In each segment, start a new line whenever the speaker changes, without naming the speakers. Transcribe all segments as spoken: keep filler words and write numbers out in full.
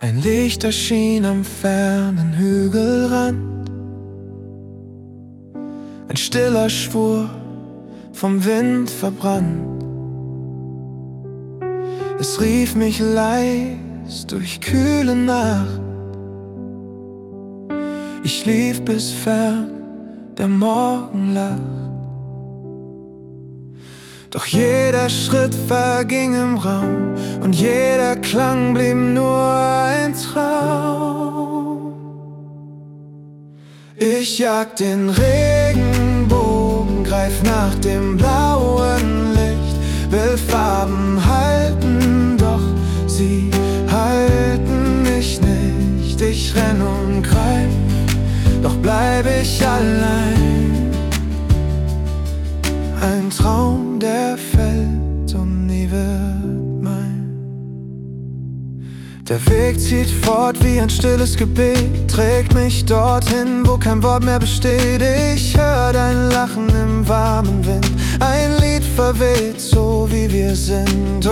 Ein Licht erschien am fernen Hügelrand, ein stiller Schwur, vom Wind verbrannt. Es rief mich leis durch kühle Nacht. Ich schlief bis fern der Morgen lacht. Doch jeder Schritt verging im Raum und jeder Klang blieb nur ein Traum. Ich jag den Regenbogen, greif nach dem blauen Licht, will Farben halten, doch sie halten mich nicht. Ich renn und greif, doch bleib ich allein. Ein Traum, der fällt und nie wird mein. Der Weg zieht fort wie ein stilles Gebet, trägt mich dorthin, wo kein Wort mehr besteht. Ich hör dein Lachen im warmen Wind, ein Lied verweht, so wie wir sind.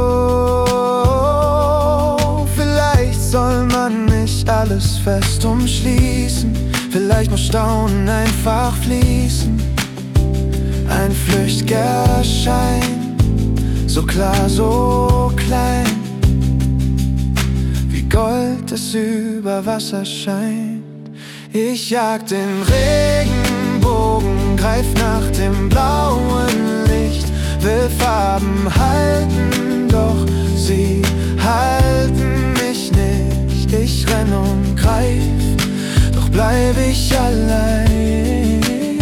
Oh, vielleicht soll man nicht alles fest umschließen, vielleicht muss Staunen einfach fließen. Ein flüchtiger Schein, so klar, so klein, wie Gold, das über Wasser scheint. Ich jag den Regenbogen, greif nach dem blauen Licht, will Farben halten, doch sie halten mich nicht. Ich renn und greif, doch bleib ich allein.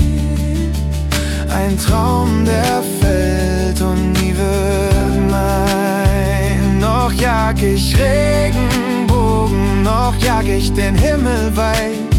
Ein Traum, der fällt und nie wird mein. Noch jag ich Regenbogen, noch jag ich den Himmel weit.